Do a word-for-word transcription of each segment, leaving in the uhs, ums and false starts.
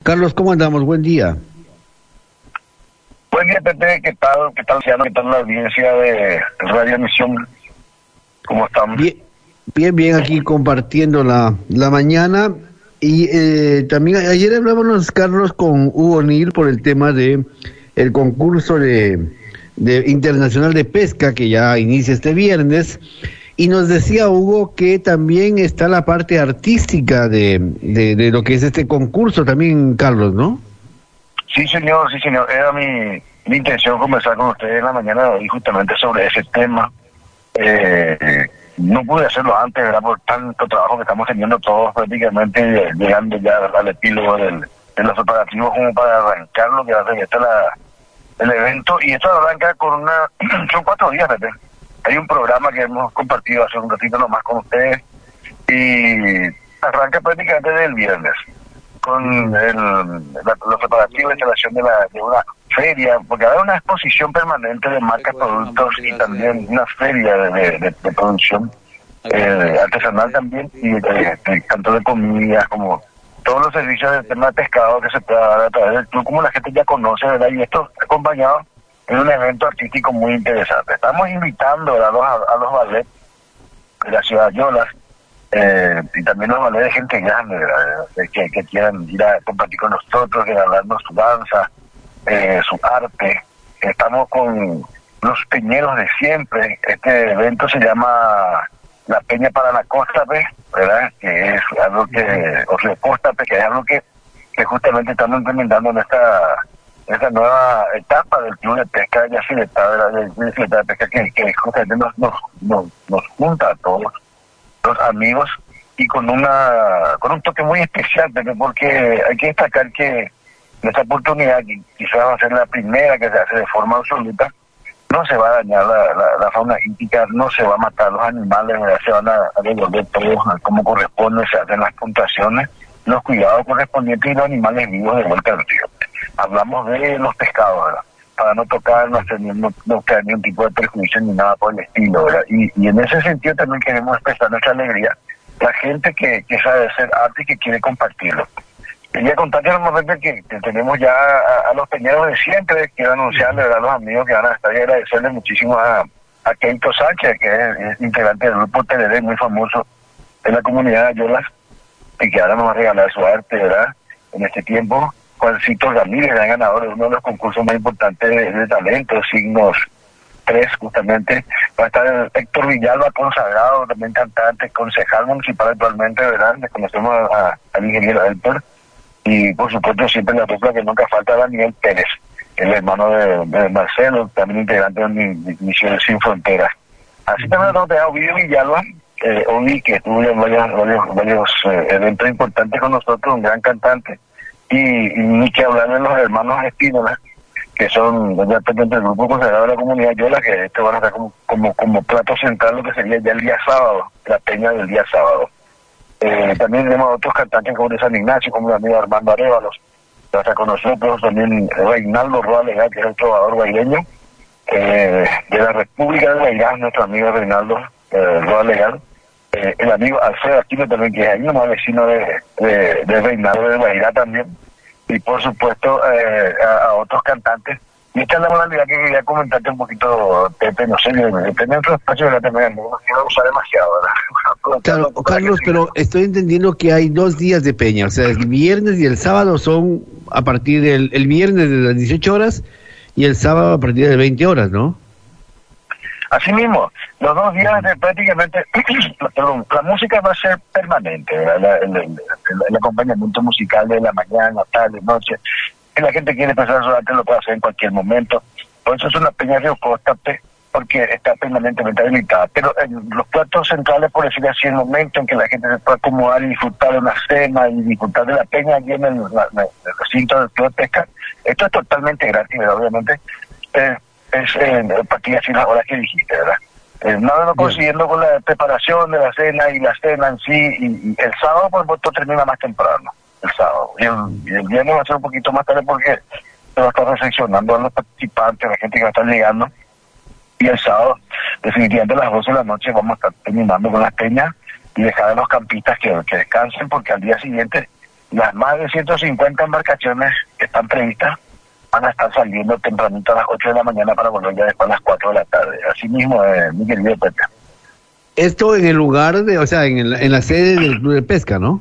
Carlos, ¿cómo andamos? Buen día. Buen día, Pepe. ¿Qué tal? ¿Qué tal, Luciano? ¿Qué tal la audiencia de Radio Misión? ¿Cómo están? Bien, bien, bien, aquí compartiendo la, la mañana. Y eh, también ayer hablábamos, Carlos, con Hugo Nil por el tema de el concurso de, de internacional de pesca que ya inicia este viernes. Y nos decía Hugo que también está la parte artística de, de, de lo que es este concurso también, Carlos, ¿no? Sí, señor, sí, señor. Era mi, mi intención conversar con ustedes en la mañana de hoy justamente sobre ese tema. Eh, no pude hacerlo antes, ¿verdad? Por tanto trabajo que estamos teniendo todos prácticamente, llegando ya al epílogo del, de los preparativos como para arrancar lo que va a ser este la, el evento. Y esto arranca con una... son cuatro días, Pepe. Hay un programa que hemos compartido hace un ratito nomás con ustedes y arranca prácticamente del viernes con el, la, los preparativos de instalación de, la, de una feria, porque hay una exposición permanente de marcas, productos y también una feria de, de, de, de producción eh, artesanal también y de, de, tanto de comidas como todos los servicios del tema de pescado que se pueda dar a través del club, como la gente ya conoce, ¿verdad? Y esto acompañado en un evento artístico muy interesante. Estamos invitando a los, a los ballets de la ciudad de Yolas, eh, y también los ballets de gente grande, ¿verdad? Que, que quieran ir a compartir con nosotros, que hablarnos su danza, eh, su arte. Estamos con los peñeros de siempre. Este evento se llama La Peña para la Costa, ¿verdad? Que es algo que, o sea, Costa, que es algo que, que justamente estamos implementando en esta esta nueva etapa del club de pesca de Yacyretá, de la de, de pesca que, que justamente nos, nos, nos, nos junta a todos los amigos y con una con un toque muy especial, porque hay que destacar que esta oportunidad, que quizás va a ser la primera que se hace de forma absoluta, no se va a dañar la, la, la fauna hípica, no se va a matar los animales, ¿verdad? Se van a, a devolver todos como corresponde, se hacen las puntuaciones, los cuidados correspondientes y los animales vivos de vuelta al río. Hablamos de los pescados, ¿verdad? Para no tocar, no, hacer, no, no crear ningún tipo de perjuicio ni nada por el estilo, ¿verdad? Y, y en ese sentido también queremos expresar nuestra alegría, la gente que, que sabe hacer arte y que quiere compartirlo. Quería contarles en un momento que, que tenemos ya a, a los peñeros de siempre, quiero anunciarles, ¿verdad?, a los amigos que van a estar y agradecerles muchísimo a, a Keito Sánchez, que es, es integrante del grupo T V D, muy famoso en la comunidad de Yolas, y que ahora nos va a regalar su arte, ¿verdad?, en este tiempo. Juancito Ramírez, gran ganador de uno de los concursos más importantes de, de talento, Signos tres, justamente. Va a estar Héctor Villalba, consagrado, también cantante, concejal municipal actualmente, ¿verdad? Le conocemos a, a, al ingeniero Helper. Y por supuesto siempre la dupla que nunca falta, Daniel Pérez, el hermano de, de Marcelo, también integrante de mi, mi Misión Sin Fronteras. Así también nos tenemos Ovidio Villalba, eh, Ovi, que estuvo en varios, varios, varios eh, eventos importantes con nosotros, un gran cantante. Y, y ni que hablar de los hermanos Espínola, que son ya pendientes del grupo consagrado de la comunidad Yola, que este van a estar como, como, como plato central lo que sería ya el día sábado, la peña del día sábado. Eh, también tenemos otros cantantes como de San Ignacio, como el amigo Armando Arévalos, que hasta con nosotros, también Reinaldo Roa Legal, que es el trovador guaireño, eh, de la República de Guairá, nuestro amigo Reinaldo eh, Roa Legal. Eh, el amigo Alfredo Aquino también, que es ahí nomás vecino de, de, de Reinaldo de Guairá también, y por supuesto eh, a, a otros cantantes. Y esta es la modalidad que quería comentarte un poquito, Pepe, no sé, depende de otro espacio, ¿verdad? También no quiero usar demasiado, ¿verdad? Claro, Carlos, pero estoy entendiendo que hay dos días de peña, o sea, el viernes y el sábado son a partir del el viernes de las dieciocho horas y el sábado a partir de veinte horas, ¿no? Así mismo, los dos días de prácticamente, perdón, la música va a ser permanente, ¿verdad? El, el, el, el acompañamiento musical de la mañana, tarde, noche. Si la gente quiere empezar su arte, lo puede hacer en cualquier momento. Por eso es una peña Río Costa, porque está permanentemente habilitada. Pero en los platos centrales, por decir así, el momento en que la gente se puede acomodar y disfrutar de una cena y disfrutar de la peña allí en el, la, la, el recinto del club de pesca, esto es totalmente gratis, ¿verdad? Obviamente. Eh, es eh, partida así las horas que dijiste, ¿verdad? Eh, nada no consiguiendo con la preparación de la cena y la cena en sí, y, y el sábado por supuesto termina más temprano, el sábado, y el, y el viernes va a ser un poquito más tarde porque se va a estar recepcionando a los participantes, a la gente que va a estar llegando, y el sábado definitivamente a las doce de la noche vamos a estar terminando con las peñas y dejar a los campistas que, que descansen, porque al día siguiente las más de ciento cincuenta embarcaciones que están previstas van a estar saliendo tempranito a las ocho de la mañana para volver ya después a las cuatro de la tarde. Así mismo, eh, mi querido Pepe. Esto en el lugar de, o sea, en, el, en la sede del Club de Pesca, ¿no?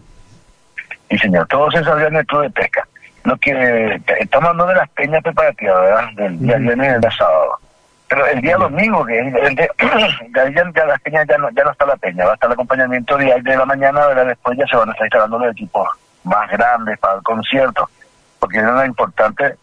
Sí, señor, todo se salió en el Club de Pesca. Lo que estamos hablando de las peñas preparativas, ¿verdad? Del día viernes y del sábado. Pero el día domingo, que es el de, ya, ya, ya las peñas ya no, ya no está la peña, va a estar el acompañamiento de, de la mañana, ¿verdad? Después ya se van a estar instalando los equipos más grandes para el concierto, porque es una importante,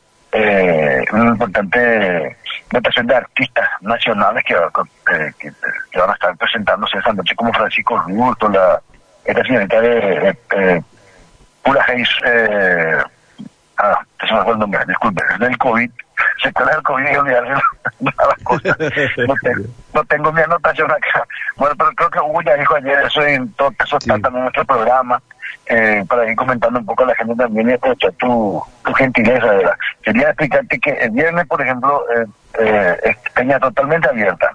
eh, una importante representación de artistas nacionales que, eh, que, que van a estar presentándose esa noche, como Francisco Ruto, la esta señorita de, de, de Pura Hayes, eh, ah, se me fue el nombre, disculpe, es del COVID, secuelas del COVID y olvidarse las cosas. No, te, no tengo mi anotación acá. Bueno, pero creo que Hugo ya dijo ayer, eso en todo caso está sí. También en nuestro programa, eh, para ir comentando un poco a la gente también y aprovechar tu, tu gentileza, ¿verdad? Quería explicarte que el viernes, por ejemplo, eh, eh, es peña totalmente abierta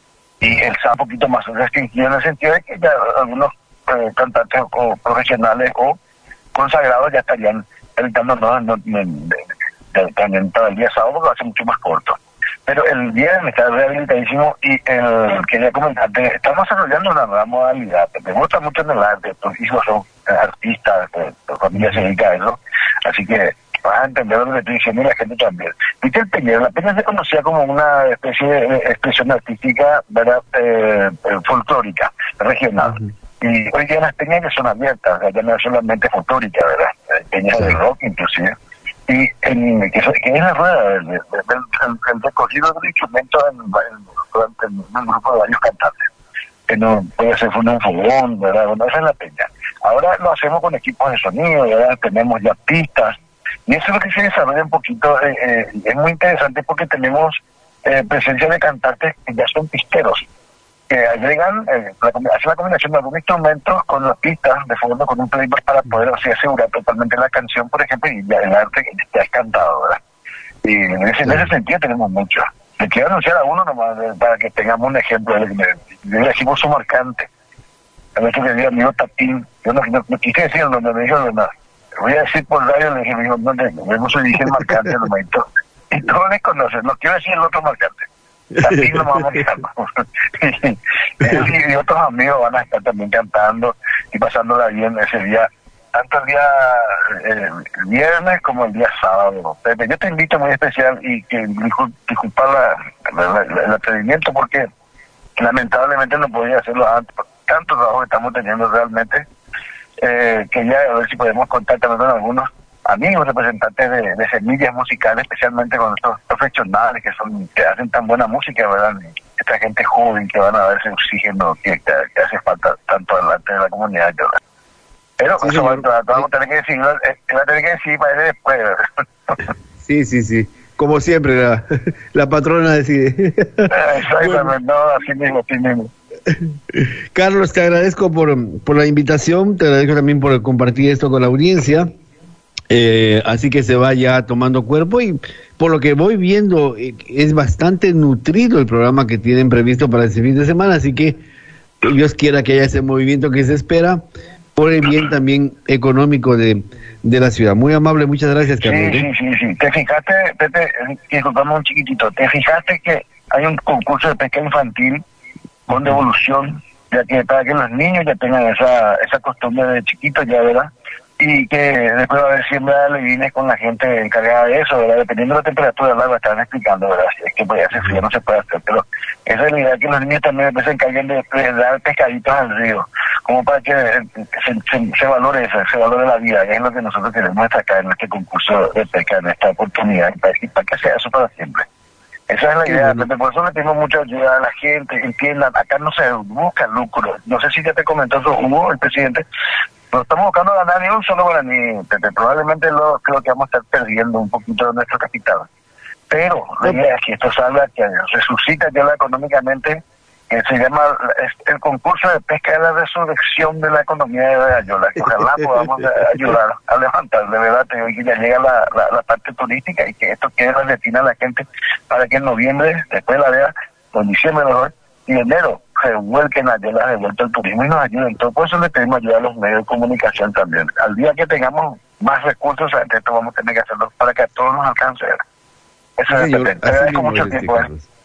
y el sábado un poquito más restringido en el sentido de que ya algunos eh, cantantes o profesionales o consagrados ya estarían gritando no, no, no, también para el día sábado porque va a ser mucho más corto. Pero el viernes está rehabilitadísimo y el, quería comentarte, estamos desarrollando una nueva modalidad. Me gusta mucho en el arte, tus hijos son artistas, tu familia se dedica a eso, así que vas a entender lo que estoy diciendo y la gente también. Viste el peñero, la peña se conocía como una especie de expresión artística, ¿verdad? Eh, folclórica, regional. Uh-huh. Y hoy día las peñas ya son abiertas, ya no es solamente folclórica, ¿verdad? Peñas sí. De rock inclusive. Y en, que, que es la rueda del, del, del, del recorrido del instrumento en, en, en, en un grupo de varios cantantes. Que no puede ser un fogón, ¿verdad? Bueno, esa es la peña. Ahora lo hacemos con equipos de sonido, ¿verdad? Tenemos ya pistas. Y eso es lo que se desarrolla un poquito. Eh, eh, es muy interesante porque tenemos eh, presencia de cantantes que ya son pisteros, que agregan, eh, la, hacen la combinación de algún instrumento con las pistas de fondo, con un playback para poder así asegurar totalmente la canción, por ejemplo, y ya el arte que ya es cantado, ¿verdad? Y en ese, en ese sentido tenemos mucho. Le quiero anunciar a uno nomás eh, para que tengamos un ejemplo. Le, le, le decimos su marcante. A nuestro querido amigo Tapín. Yo no, no, no quise decir el nombre, me dijo, no, voy a decir por radio, le dije, me dijo, no, no se dice el marcante nomás. Y todos le conocen, no quiero decir el otro marcante. Así nos vamos a quedar. Y otros amigos van a estar también cantando y pasándola bien ese día, tanto el día eh, el viernes como el día sábado. Pepe, yo te invito muy especial y que disculpa la, la, la, el atrevimiento porque lamentablemente no podía hacerlo antes, por tanto trabajo que estamos teniendo realmente. Eh, quería ver si podemos contar también con algunos amigos representantes de, de semillas musicales, especialmente con estos profesionales que son que hacen tan buena música, ¿verdad? Esta gente joven que van a dar ese oxígeno que, que, que hace falta tanto delante de la comunidad, ¿verdad? Pero sí, eso va, va, vamos a tener que decir, va a tener que decir para ir después, ¿verdad? Sí, sí, sí. Como siempre, la, la patrona decide. Exactamente, bueno. No, así mismo, así mismo. Carlos, te agradezco por, por la invitación, te agradezco también por compartir esto con la audiencia. Eh, así que se vaya tomando cuerpo y por lo que voy viendo eh, es bastante nutrido el programa que tienen previsto para este fin de semana, así que Dios quiera que haya ese movimiento que se espera por el bien también económico de, de la ciudad. Muy amable, muchas gracias, Carlos. Sí, sí, sí, sí. Te fijaste, Pepe, disculpame un chiquitito, te fijaste que hay un concurso de pesca infantil con devolución, ya que para que los niños ya tengan esa, esa costumbre de chiquitos ya, ¿verdad? Y que después va a haber siempre alevines con la gente encargada de eso, ¿verdad? Dependiendo de la temperatura del agua, estaban explicando, ¿verdad? Si es que puede hacer frío, no se puede hacer, pero esa es la idea, que los niños también se encarguen de, de dar pescaditos al río, como para que se, se, se valore eso, se valore la vida, que es lo que nosotros queremos destacar en este concurso de pesca, en esta oportunidad, y para, y para que sea eso para siempre. Esa es la idea, bueno. Por eso le tengo mucha ayuda a la gente, entiendan, acá no se busca lucro, no sé si ya te comentó eso, Hugo, el presidente. No estamos buscando ganar ni un solo guaraní, Pepe. Probablemente lo, creo que vamos a estar perdiendo un poquito de nuestro capital. Pero la idea es que esto salga, que resucita ya económicamente, que se llama el concurso de pesca de la resurrección de la economía de Gallola. Que ojalá podamos ayudar a levantar, de verdad, te digo, que ya llega la, la, la parte turística y que esto quede destinado a la gente para que en noviembre, después de la vea, o en diciembre mejor, y enero, se vuelquen a de vuelta al turismo y nos ayuden. Todo por eso le pedimos ayuda a los medios de comunicación también. Al día que tengamos más recursos, esto vamos a tener que hacerlo para que a todos nos alcance. Eso Sí, es señor, depende. Te así agradezco mismo mucho es, el este, tiempo. ¿eh? Carlos.